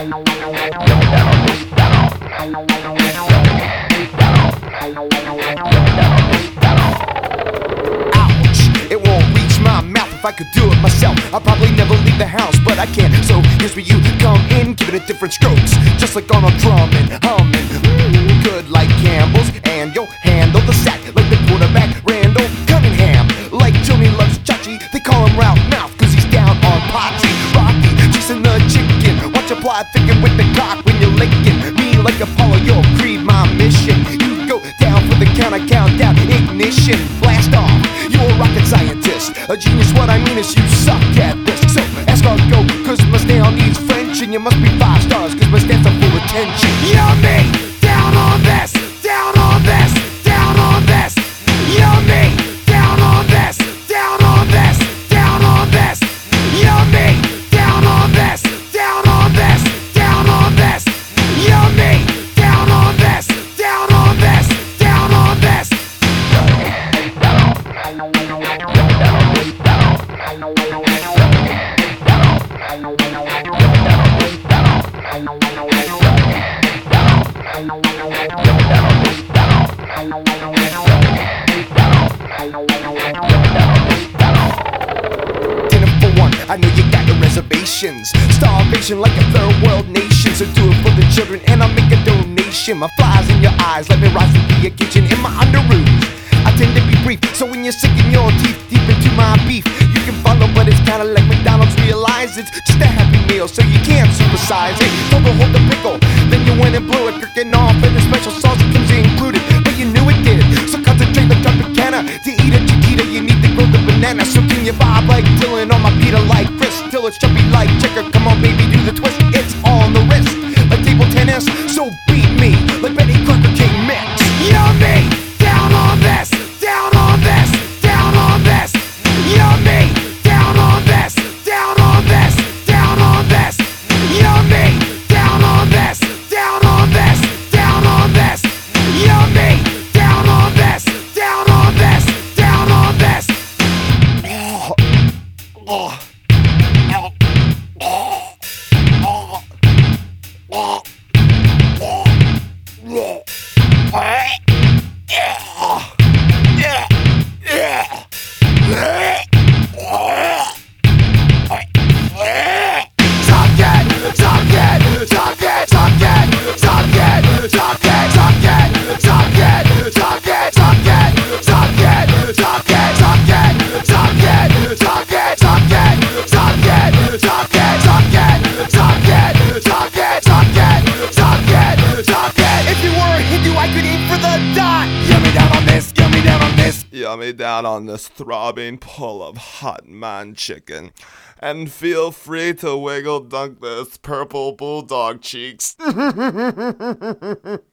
It won't reach my mouth. If I could do it myself, I'd probably never leave the house, but I can't. So here's where you come in, giving it different strokes, just like on a drumming, humming, good like Campbell's, and you'll handle the sack like the quarterback Randall Cunningham. Like Joni loves Chachi, they call him Ralph Mouth, cause he's down on Patsy. Rocky, chasing the chicken, watch a plot thicken with the cock when you're licking me like Apollo, your creed, my mission. You go down for the count, I count down, ignition, blast off. You're a rocket scientist, a genius. What I mean is you suck at this. So ask our go, cause my style needs French, and you must be 5 stars, cause my stance are full attention. Yummy, down on this, down on this, down on this. Yummy, down on this, down on this, down on this. Yummy, down on this, down on this, down on this. Yummy, down on this, down on this, down on this. Dinner for one, I know you got the reservations. Starvation like a third world nation. So do it for the children and I'll make a donation. My flies in your eyes, let me rise to the occasion in my underoos. I tend to be brief, so when you're sinking your teeth deep into my beef, you can follow, but it's kinda like McDonald's. Realize it's just a happy meal, so you can't supersize it. Told to hold the pickle, then you went and blew it, cooking off, and the special sauce comes included, but you knew it did. So concentrate like Tropicana. To eat a Chiquita, you need to grow the banana. So can you vibe like Dylan on my Peter like Chris? Till it's chubby like Checker. Come on, baby, do the twist. It's on the wrist, like table tennis. So beat me like Betty Crocker King Mix. Yummy, down on this, down on this, down on this. Yummy, down on this, down on this, down on this. Yummy, down on this, down on this, down on this. Yummy, down on this, down on this, down on this. Yummy down on this throbbing pull of hot man chicken. And feel free to wiggle dunk this purple bulldog cheeks.